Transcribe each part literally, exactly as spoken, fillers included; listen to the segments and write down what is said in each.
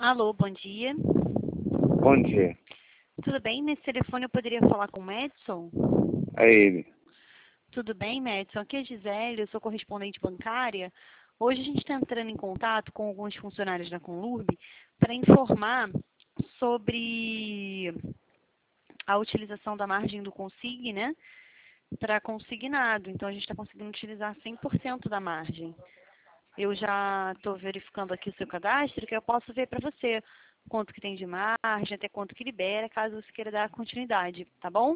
Alô, bom dia. Bom dia. Tudo bem? Nesse telefone eu poderia falar com o Madison? É ele. Tudo bem, Madison? Aqui é a Gisele, eu sou correspondente bancária. Hoje a gente está entrando em contato com alguns funcionários da Conlurb para informar sobre a utilização da margem do Consig, né, para consignado. Então a gente está conseguindo utilizar cem por cento da margem. Eu já estou verificando aqui o seu cadastro, que eu posso ver para você quanto que tem de margem, até quanto que libera, caso você queira dar continuidade, tá bom?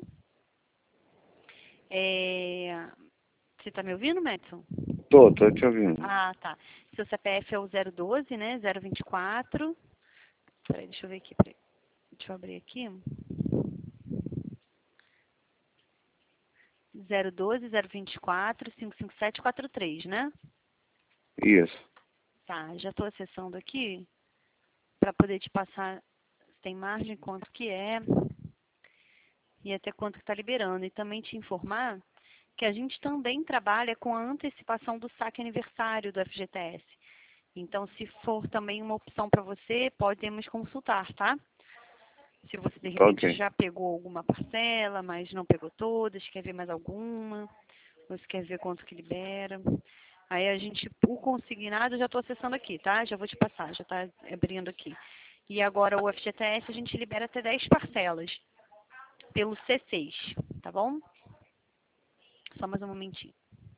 É... Você está me ouvindo, Madison? Tô, tô te ouvindo. Ah, tá. Seu C P F é o zero doze, né? zero vinte e quatro. Peraí, deixa eu ver aqui. Peraí. Deixa eu abrir aqui. zero doze, zero vinte e quatro, cinco cinco sete quatro três, né? Isso. Tá, já estou acessando aqui para poder te passar se tem margem, quanto que é e até quanto que está liberando. E também te informar que a gente também trabalha com a antecipação do saque aniversário do F G T S. Então, se for também uma opção para você, podemos consultar, tá? Se você, de repente, Ok. já pegou alguma parcela, mas não pegou todas, quer ver mais alguma, ou se quer ver quanto que libera. Aí a gente, o consignado, eu já estou acessando aqui, tá? Já vou te passar, já está abrindo aqui. E agora o F G T S a gente libera até dez parcelas pelo C seis, tá bom? Só mais um momentinho.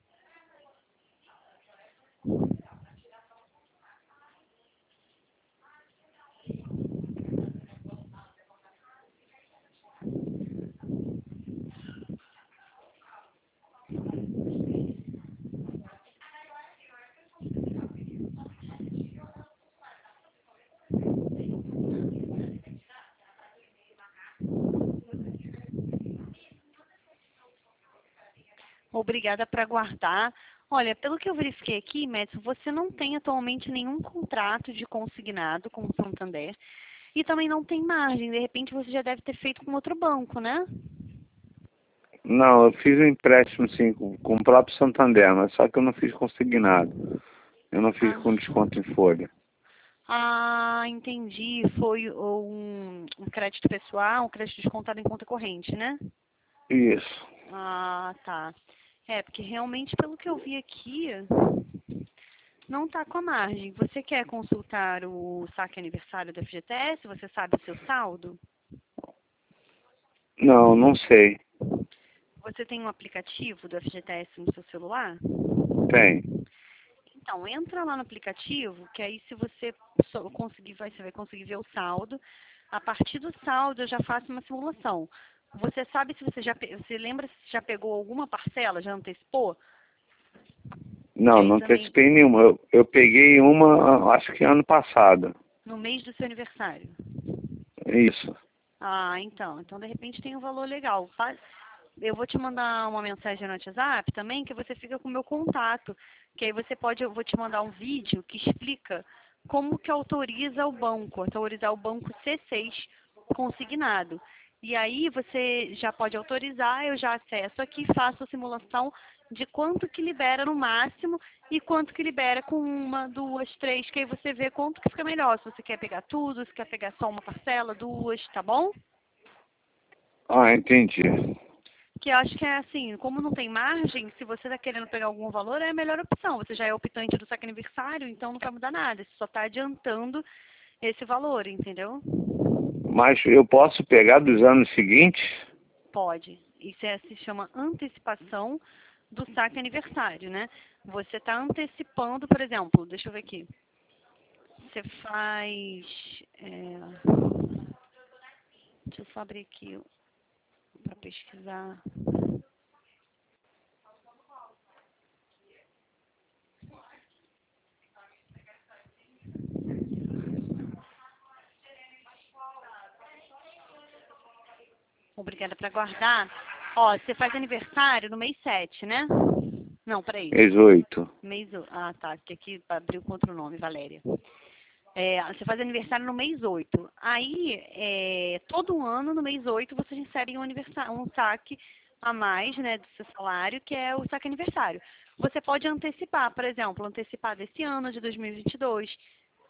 Obrigada por aguardar. Olha, pelo que eu verifiquei aqui, Madison, você não tem atualmente nenhum contrato de consignado com o Santander e também não tem margem. De repente você já deve ter feito com outro banco, né? Não, eu fiz um empréstimo sim com, com o próprio Santander, mas só que eu não fiz consignado. Eu não fiz Ah, com desconto em folha. ah entendi. Foi um, um crédito pessoal, um crédito descontado em conta corrente, né? Isso. Ah, tá. É, porque realmente, pelo que eu vi aqui, não está com a margem. Você quer consultar o saque aniversário do F G T S? Você sabe o seu saldo? Não, não sei. Você tem um aplicativo do F G T S no seu celular? Tem. Então, entra lá no aplicativo, que aí se você só conseguir, vai, você vai conseguir ver o saldo. A partir do saldo, eu já faço uma simulação. Você sabe se você já, pe- você lembra se já pegou alguma parcela, já antecipou? Que Não, aí não também, antecipei nenhuma. Eu, eu peguei uma, acho que ano passado. no mês do seu aniversário. Isso. Ah, então. Então, de repente, tem um valor legal. Fa- Eu vou te mandar uma mensagem no WhatsApp também, que você fica com o meu contato. Que aí você pode, eu vou te mandar um vídeo que explica como que autoriza o banco, autorizar o banco C seis consignado. E aí você já pode autorizar, eu já acesso aqui, faço a simulação de quanto que libera no máximo e quanto que libera com uma, duas, três, que aí você vê quanto que fica melhor. Se você quer pegar tudo, se quer pegar só uma parcela, duas, tá bom? Ah, entendi. Que eu acho que é assim, como não tem margem, se você está querendo pegar algum valor, é a melhor opção. Você já é optante do saque aniversário, então não vai mudar nada. Você só está adiantando esse valor, entendeu? Mas eu posso pegar dos anos seguintes? Pode. Isso é, se chama antecipação do saque aniversário, né? Você está antecipando, por exemplo, deixa eu ver aqui. Você faz. É, deixa eu só abrir aqui para pesquisar. Obrigada por aguardar. Ó, você faz aniversário no mês sete, né? Não, peraí. Mês oito. Mês. o- Ah, tá. Que aqui abriu com outro nome, Valéria. É, você faz aniversário no mês oito. Aí, é, todo ano, no mês oito, você recebe um, aniversário, um saque a mais, né, do seu salário, que é o saque aniversário. Você pode antecipar, por exemplo, antecipar desse ano, de dois mil e vinte e dois.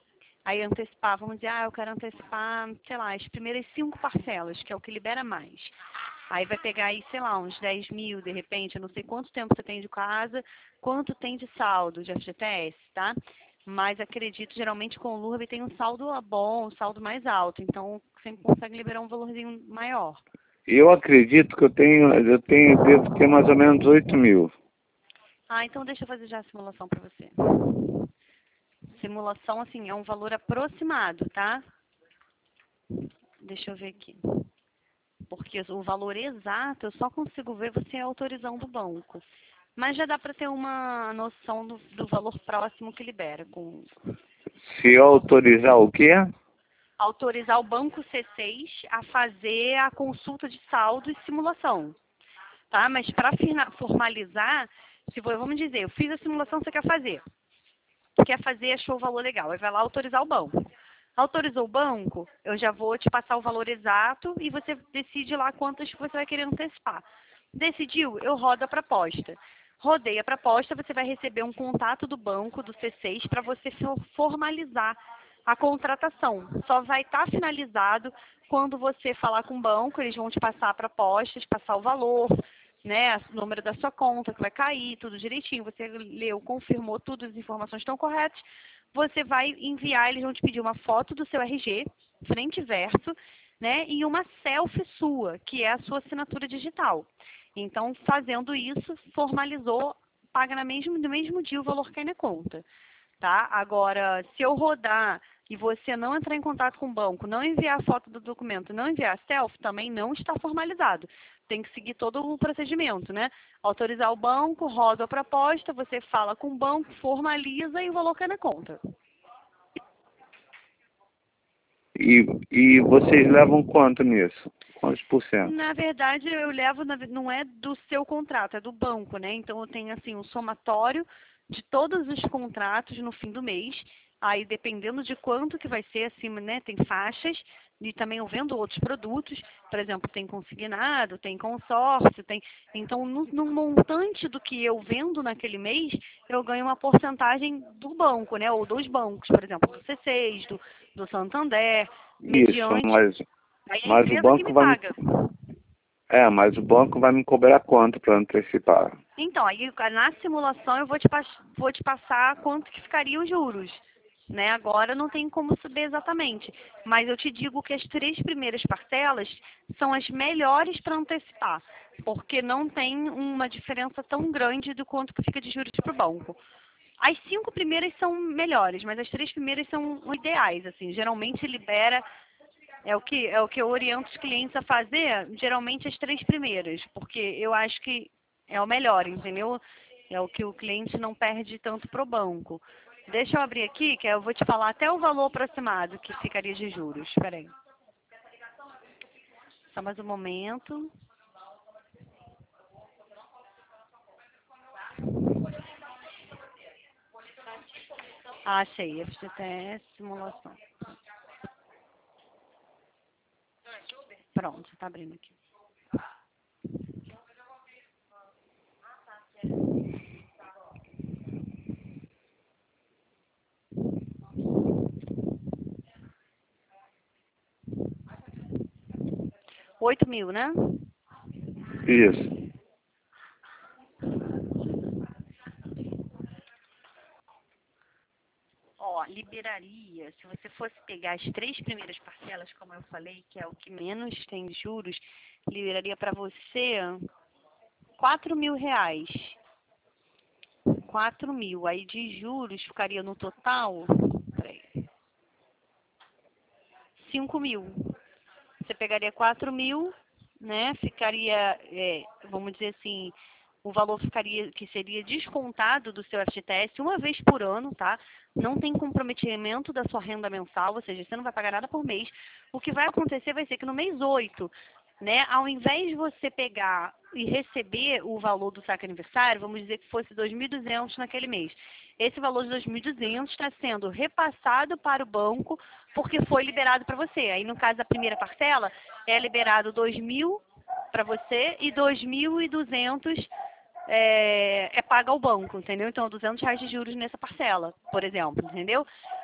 Aí antecipar, vamos dizer, ah, eu quero antecipar, sei lá, as primeiras cinco parcelas, que é o que libera mais. Aí vai pegar aí, sei lá, uns dez mil, de repente, eu não sei quanto tempo você tem de casa, quanto tem de saldo de F G T S, tá? Mas acredito, geralmente com o L U R B tem um saldo bom, um saldo mais alto, então sempre consegue liberar um valorzinho maior. Eu acredito que eu tenho, eu tenho, devo ter mais ou menos oito mil. Ah, então deixa eu fazer já a simulação para você. Simulação, assim, é um valor aproximado, tá? Deixa eu ver aqui. Porque o valor exato eu só consigo ver você autorizando o banco. Mas já dá para ter uma noção do, do valor próximo que libera. Com... Se eu autorizar o quê? Autorizar o banco C seis a fazer a consulta de saldo e simulação. Tá? Mas para formalizar, se for, vamos dizer, eu fiz a simulação, você quer fazer. Quer fazer, achou o valor legal. Aí vai lá autorizar o banco. Autorizou o banco, eu já vou te passar o valor exato e você decide lá quantas que você vai querer antecipar. Decidiu? Eu rodo a proposta. Rodei a proposta, você vai receber um contato do banco, do C seis, para você formalizar a contratação. Só vai estar finalizado quando você falar com o banco, eles vão te passar a proposta, te passar o valor, né, o número da sua conta que vai cair, tudo direitinho. Você leu, confirmou, tudo, as informações estão corretas. Você vai enviar, eles vão te pedir uma foto do seu R G, frente e verso, né, e uma selfie sua, que é a sua assinatura digital. Então, fazendo isso, formalizou, paga no mesmo, no mesmo dia o valor que cai na conta. Tá? Agora, se eu rodar e você não entrar em contato com o banco, não enviar a foto do documento, não enviar a selfie, também não está formalizado. Tem que seguir todo o procedimento, né? Autorizar o banco, roda a proposta, você fala com o banco, formaliza e o valor cai na conta. E, e vocês levam quanto nisso? Quantos por cento? Na verdade, eu levo, na, não é do seu contrato, é do banco, né? Então, eu tenho, assim, um somatório de todos os contratos no fim do mês. Aí, dependendo de quanto que vai ser, acima, né? Tem faixas e também eu vendo outros produtos. Por exemplo, tem consignado, tem consórcio, tem... Então, no, no montante do que eu vendo naquele mês, eu ganho uma porcentagem do banco, né? Ou dos bancos, por exemplo, do C seis, do, do Santander, Isso, mediante... mas, Aí é a mas o empresa que banco me vai me... paga. É, mas o banco vai me cobrar quanto para antecipar? Então, aí na simulação eu vou te, vou te passar quanto que ficaria os juros. Né? Agora não tem como saber exatamente. Mas eu te digo que as três primeiras parcelas são as melhores para antecipar. Porque não tem uma diferença tão grande do quanto que fica de juros para o banco. As cinco primeiras são melhores, mas as três primeiras são ideais. Assim, geralmente libera... É o, que, é o que eu oriento os clientes a fazer, geralmente as três primeiras, porque eu acho que é o melhor, entendeu? É o que o cliente não perde tanto pro banco. Deixa eu abrir aqui, que eu vou te falar até o valor aproximado que ficaria de juros. Espera aí. Só mais um momento. Ah, achei. F G T S, simulação. Pronto, está abrindo aqui. Oito mil, né? Isso. Ó, liberaria, se você fosse pegar as três primeiras parcelas, como eu falei, que é o que menos tem juros, liberaria para você quatro mil reais. Quatro mil. Aí de juros ficaria no total, peraí, cinco mil. Você pegaria quatro mil, né? Ficaria, é, vamos dizer assim, o valor ficaria, que seria descontado do seu F G T S uma vez por ano, tá? Não tem comprometimento da sua renda mensal, ou seja, você não vai pagar nada por mês. O que vai acontecer vai ser que no mês oito, né, ao invés de você pegar e receber o valor do saque aniversário, vamos dizer que fosse dois mil e duzentos naquele mês. Esse valor de dois mil e duzentos está sendo repassado para o banco porque foi liberado para você. Aí, no caso da primeira parcela, é liberado dois mil para você e dois mil e duzentos é, é paga ao banco, entendeu? Então, duzentos reais de juros nessa parcela, por exemplo, entendeu?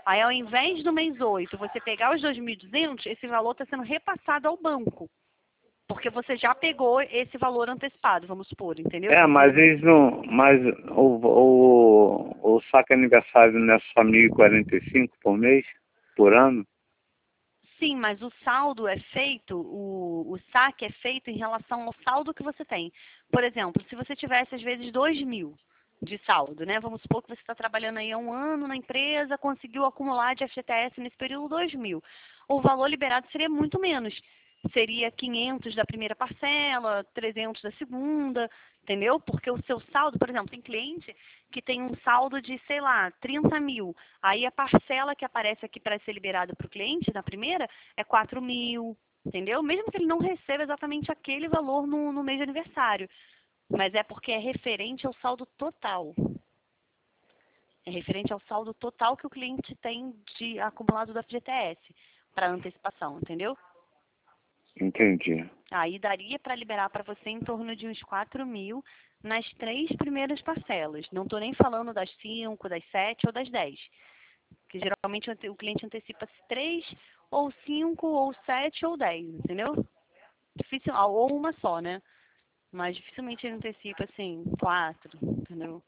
Aí, ao invés do mês oito, você pegar os dois mil e duzentos, esse valor está sendo repassado ao banco. Porque você já pegou esse valor antecipado, vamos supor, entendeu? É, mas eles não... Mas o, o, o saque aniversário não é só mil e quarenta e cinco por mês? Por ano? Sim, mas o saldo é feito, o, o saque é feito em relação ao saldo que você tem. Por exemplo, se você tivesse, às vezes, dois mil de saldo, né? Vamos supor que você está trabalhando aí há um ano na empresa, conseguiu acumular de F G T S nesse período dois mil. O valor liberado seria muito menos. Seria quinhentos da primeira parcela, trezentos da segunda, entendeu? Porque o seu saldo, por exemplo, tem cliente que tem um saldo de, sei lá, trinta mil. Aí a parcela que aparece aqui para ser liberada para o cliente, na primeira, é quatro mil, entendeu? Mesmo que ele não receba exatamente aquele valor no, no mês de aniversário. Mas é porque é referente ao saldo total. É referente ao saldo total que o cliente tem de acumulado do F G T S para antecipação, entendeu? Entendi. Aí daria para liberar para você em torno de uns quatro mil nas três primeiras parcelas. Não estou nem falando das cinco, das sete ou das dez. Que geralmente o cliente antecipa três, ou cinco, ou sete, ou dez, entendeu? Difícil, ou uma só, né? Mas dificilmente ele antecipa, assim, quatro, entendeu?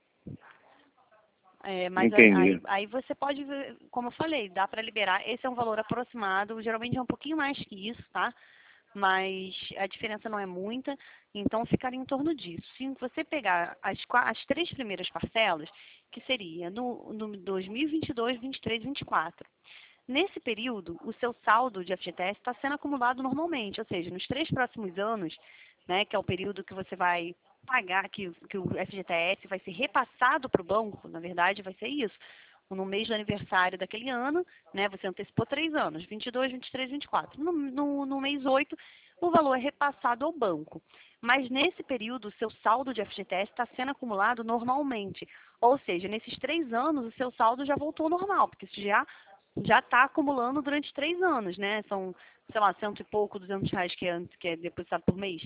É, mas Entendi. aí, aí você pode ver, como eu falei, dá para liberar. Esse é um valor aproximado, geralmente é um pouquinho mais que isso, tá? Mas a diferença não é muita, então ficaria em torno disso. Se você pegar as, as três primeiras parcelas, que seria no, no dois mil e vinte e dois, vinte e três, vinte e quatro. Nesse período, o seu saldo de F G T S está sendo acumulado normalmente, ou seja, nos três próximos anos, né, que é o período que você vai pagar, que, que o F G T S vai ser repassado para o banco, na verdade vai ser isso. No mês do aniversário daquele ano, né, você antecipou três anos, vinte e dois, vinte e três, vinte e quatro. No, no, no mês oito, o valor é repassado ao banco. Mas nesse período, o seu saldo de F G T S está sendo acumulado normalmente. Ou seja, nesses três anos, o seu saldo já voltou ao normal, porque isso já já está acumulando durante três anos, né? São, sei lá, cento e pouco, duzentos reais que é, que é depositado por mês.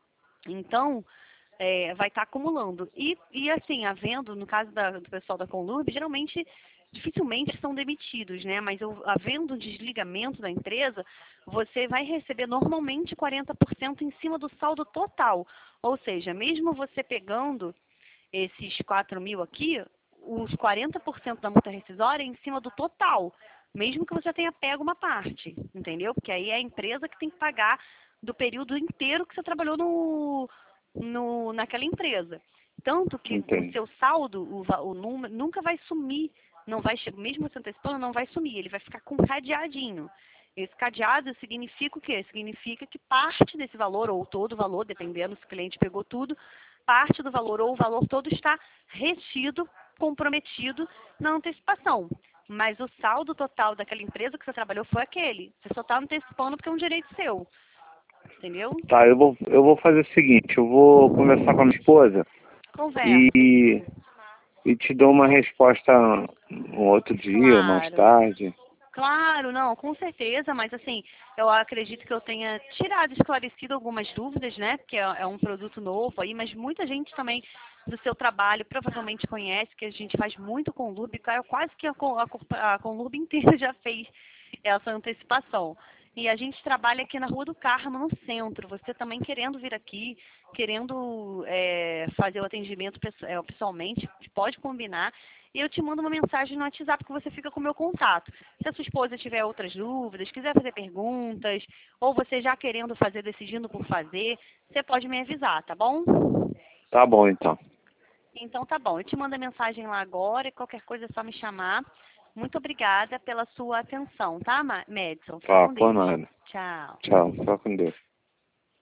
Então, é, vai estar tá acumulando. E, e assim, havendo, no caso da, do pessoal da Conlurb, geralmente, dificilmente são demitidos, né? Mas eu, havendo desligamento da empresa, você vai receber normalmente quarenta por cento em cima do saldo total. Ou seja, mesmo você pegando esses quatro mil aqui, os quarenta por cento da multa rescisória é em cima do total, mesmo que você tenha pego uma parte, entendeu? Porque aí é a empresa que tem que pagar do período inteiro que você trabalhou no, no, naquela empresa. Tanto que Entendi. o seu saldo, o, o número, nunca vai sumir, não vai, mesmo você antecipando, não vai sumir, ele vai ficar com um cadeadinho. Esse cadeado significa o quê? Significa que parte desse valor, ou todo o valor, dependendo se o cliente pegou tudo, parte do valor ou o valor todo está retido, comprometido na antecipação. Mas o saldo total daquela empresa que você trabalhou foi aquele. Você só está antecipando porque é um direito seu. Entendeu? Tá, eu vou, eu vou fazer o seguinte, eu vou conversar com a minha esposa Conversa. e, e te dou uma resposta um outro dia, mais Claro. tarde. Claro, não, com certeza, mas assim, eu acredito que eu tenha tirado, esclarecido algumas dúvidas, né? Porque é, é um produto novo aí, mas muita gente também do seu trabalho provavelmente conhece, que a gente faz muito com o Conlurb, quase que a, a, a Conlurb inteira já fez essa antecipação. E a gente trabalha aqui na Rua do Carmo, no centro. Você também querendo vir aqui, querendo é, fazer o atendimento pessoalmente, pode combinar. E eu te mando uma mensagem no WhatsApp que você fica com o meu contato. Se a sua esposa tiver outras dúvidas, quiser fazer perguntas, ou você já querendo fazer, decidindo por fazer, você pode me avisar, tá bom? Tá bom, então. Então tá bom. Eu te mando a mensagem lá agora e qualquer coisa é só me chamar. Muito obrigada pela sua atenção, tá, Madison? Fica Tá, com por Deus. nada. Tchau. Tchau, fica com Deus.